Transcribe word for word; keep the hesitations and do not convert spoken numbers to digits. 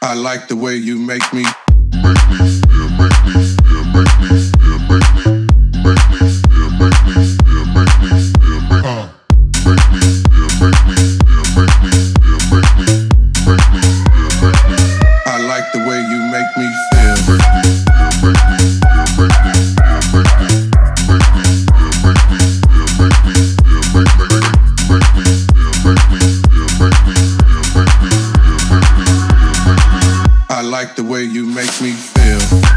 I like the way you make me make me feel, make me feel, make me feel, make me make me feel, make me feel, make me feel, make uh make me feel, make me feel, make me feel, make me make me feel, make me. I like the way you make me feel, make me feel, make me feel, make me feel, make me make me feel, make me feel, make me feel, make me make me feel, make me feel, make me feel, make me feel, make me. I like the way you make me feel.